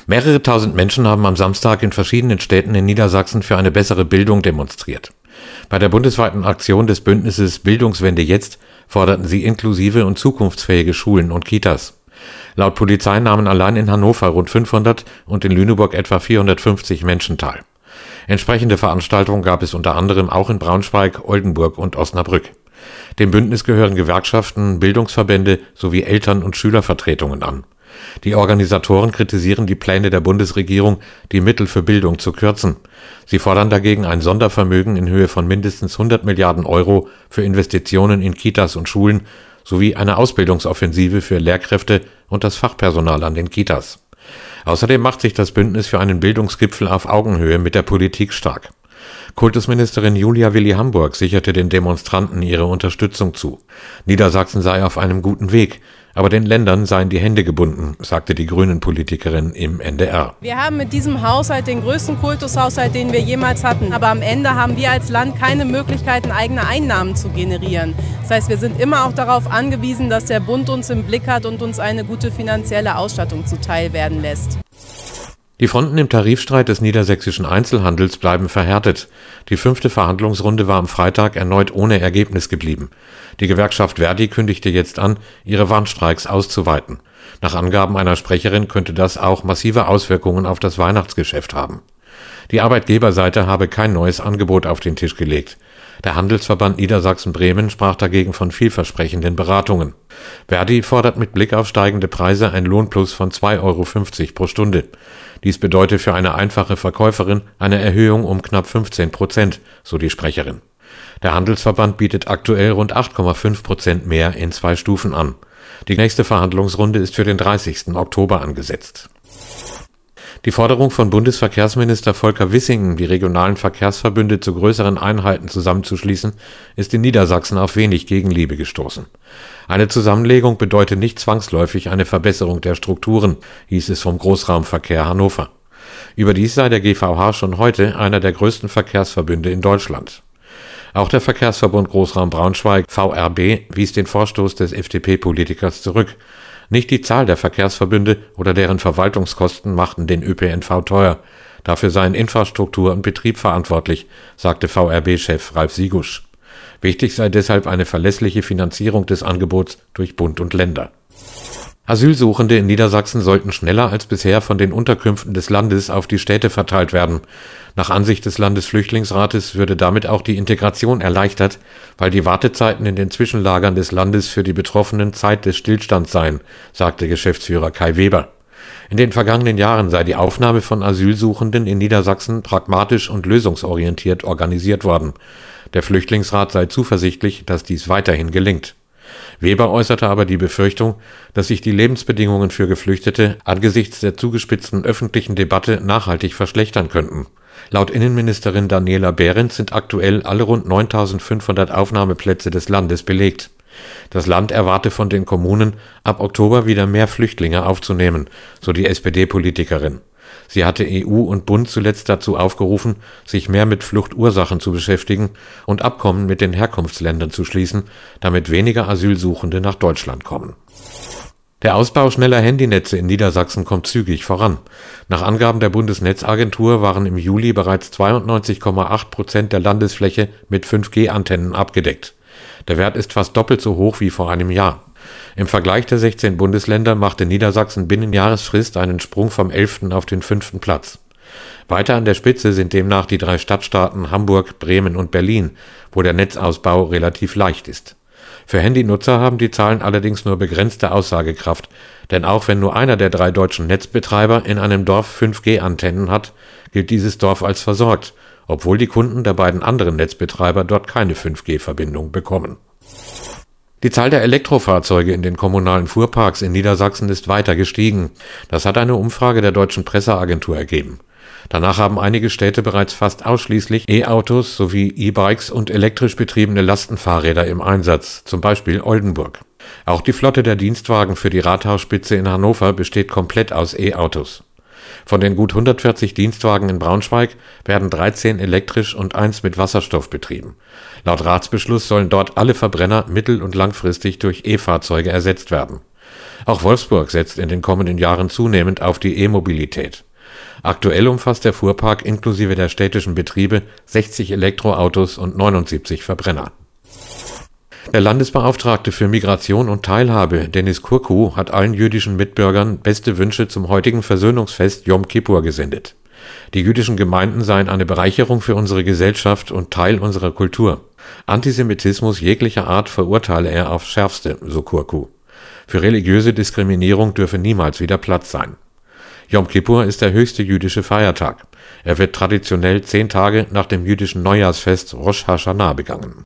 Mehrere tausend Menschen haben am Samstag in verschiedenen Städten in Niedersachsen für eine bessere Bildung demonstriert. Bei der bundesweiten Aktion des Bündnisses Bildungswende jetzt forderten sie inklusive und zukunftsfähige Schulen und Kitas. Laut Polizei nahmen allein in Hannover rund 500 und in Lüneburg etwa 450 Menschen teil. Entsprechende Veranstaltungen gab es unter anderem auch in Braunschweig, Oldenburg und Osnabrück. Dem Bündnis gehören Gewerkschaften, Bildungsverbände sowie Eltern- und Schülervertretungen an. Die Organisatoren kritisieren die Pläne der Bundesregierung, die Mittel für Bildung zu kürzen. Sie fordern dagegen ein Sondervermögen in Höhe von mindestens 100 Milliarden Euro für Investitionen in Kitas und Schulen sowie eine Ausbildungsoffensive für Lehrkräfte und das Fachpersonal an den Kitas. Außerdem macht sich das Bündnis für einen Bildungsgipfel auf Augenhöhe mit der Politik stark. Kultusministerin Julia Willi-Hamburg sicherte den Demonstranten ihre Unterstützung zu. Niedersachsen sei auf einem guten Weg, aber den Ländern seien die Hände gebunden, sagte die Grünen-Politikerin im NDR. Wir haben mit diesem Haushalt den größten Kultushaushalt, den wir jemals hatten. Aber am Ende haben wir als Land keine Möglichkeiten, eigene Einnahmen zu generieren. Das heißt, wir sind immer auch darauf angewiesen, dass der Bund uns im Blick hat und uns eine gute finanzielle Ausstattung zuteil werden lässt. Die Fronten im Tarifstreit des niedersächsischen Einzelhandels bleiben verhärtet. Die 5. Verhandlungsrunde war am Freitag erneut ohne Ergebnis geblieben. Die Gewerkschaft Verdi kündigte jetzt an, ihre Warnstreiks auszuweiten. Nach Angaben einer Sprecherin könnte das auch massive Auswirkungen auf das Weihnachtsgeschäft haben. Die Arbeitgeberseite habe kein neues Angebot auf den Tisch gelegt. Der Handelsverband Niedersachsen-Bremen sprach dagegen von vielversprechenden Beratungen. Verdi fordert mit Blick auf steigende Preise ein Lohnplus von 2,50 € pro Stunde. Dies bedeutet für eine einfache Verkäuferin eine Erhöhung um knapp 15%, so die Sprecherin. Der Handelsverband bietet aktuell rund 8,5% mehr in 2 Stufen an. Die nächste Verhandlungsrunde ist für den 30. Oktober angesetzt. Die Forderung von Bundesverkehrsminister Volker Wissing, die regionalen Verkehrsverbünde zu größeren Einheiten zusammenzuschließen, ist in Niedersachsen auf wenig Gegenliebe gestoßen. Eine Zusammenlegung bedeutet nicht zwangsläufig eine Verbesserung der Strukturen, hieß es vom Großraumverkehr Hannover. Überdies sei der GVH schon heute einer der größten Verkehrsverbünde in Deutschland. Auch der Verkehrsverbund Großraum Braunschweig, VRB, wies den Vorstoß des FDP-Politikers zurück. Nicht die Zahl der Verkehrsverbünde oder deren Verwaltungskosten machten den ÖPNV teuer. Dafür seien Infrastruktur und Betrieb verantwortlich, sagte VRB-Chef Ralf Siegusch. Wichtig sei deshalb eine verlässliche Finanzierung des Angebots durch Bund und Länder. Asylsuchende in Niedersachsen sollten schneller als bisher von den Unterkünften des Landes auf die Städte verteilt werden. Nach Ansicht des Landesflüchtlingsrates würde damit auch die Integration erleichtert, weil die Wartezeiten in den Zwischenlagern des Landes für die Betroffenen Zeit des Stillstands seien, sagte Geschäftsführer Kai Weber. In den vergangenen Jahren sei die Aufnahme von Asylsuchenden in Niedersachsen pragmatisch und lösungsorientiert organisiert worden. Der Flüchtlingsrat sei zuversichtlich, dass dies weiterhin gelingt. Weber äußerte aber die Befürchtung, dass sich die Lebensbedingungen für Geflüchtete angesichts der zugespitzten öffentlichen Debatte nachhaltig verschlechtern könnten. Laut Innenministerin Daniela Behrens sind aktuell alle rund 9.500 Aufnahmeplätze des Landes belegt. Das Land erwarte von den Kommunen, ab Oktober wieder mehr Flüchtlinge aufzunehmen, so die SPD-Politikerin. Sie hatte EU und Bund zuletzt dazu aufgerufen, sich mehr mit Fluchtursachen zu beschäftigen und Abkommen mit den Herkunftsländern zu schließen, damit weniger Asylsuchende nach Deutschland kommen. Der Ausbau schneller Handynetze in Niedersachsen kommt zügig voran. Nach Angaben der Bundesnetzagentur waren im Juli bereits 92,8% der Landesfläche mit 5G-Antennen abgedeckt. Der Wert ist fast doppelt so hoch wie vor einem Jahr. Im Vergleich der 16 Bundesländer machte Niedersachsen binnen Jahresfrist einen Sprung vom 11. auf den 5. Platz. Weiter an der Spitze sind demnach die 3 Stadtstaaten Hamburg, Bremen und Berlin, wo der Netzausbau relativ leicht ist. Für Handynutzer haben die Zahlen allerdings nur begrenzte Aussagekraft, denn auch wenn nur einer der 3 deutschen Netzbetreiber in einem Dorf 5G-Antennen hat, gilt dieses Dorf als versorgt, obwohl die Kunden der beiden anderen Netzbetreiber dort keine 5G-Verbindung bekommen. Die Zahl der Elektrofahrzeuge in den kommunalen Fuhrparks in Niedersachsen ist weiter gestiegen. Das hat eine Umfrage der Deutschen Presseagentur ergeben. Danach haben einige Städte bereits fast ausschließlich E-Autos sowie E-Bikes und elektrisch betriebene Lastenfahrräder im Einsatz, zum Beispiel Oldenburg. Auch die Flotte der Dienstwagen für die Rathausspitze in Hannover besteht komplett aus E-Autos. Von den gut 140 Dienstwagen in Braunschweig werden 13 elektrisch und 1 mit Wasserstoff betrieben. Laut Ratsbeschluss sollen dort alle Verbrenner mittel- und langfristig durch E-Fahrzeuge ersetzt werden. Auch Wolfsburg setzt in den kommenden Jahren zunehmend auf die E-Mobilität. Aktuell umfasst der Fuhrpark inklusive der städtischen Betriebe 60 Elektroautos und 79 Verbrenner. Der Landesbeauftragte für Migration und Teilhabe, Denis Kurku, hat allen jüdischen Mitbürgern beste Wünsche zum heutigen Versöhnungsfest Jom Kippur gesendet. Die jüdischen Gemeinden seien eine Bereicherung für unsere Gesellschaft und Teil unserer Kultur. Antisemitismus jeglicher Art verurteile er aufs Schärfste, so Kurku. Für religiöse Diskriminierung dürfe niemals wieder Platz sein. Jom Kippur ist der höchste jüdische Feiertag. Er wird traditionell 10 Tage nach dem jüdischen Neujahrsfest Rosh Hashanah begangen.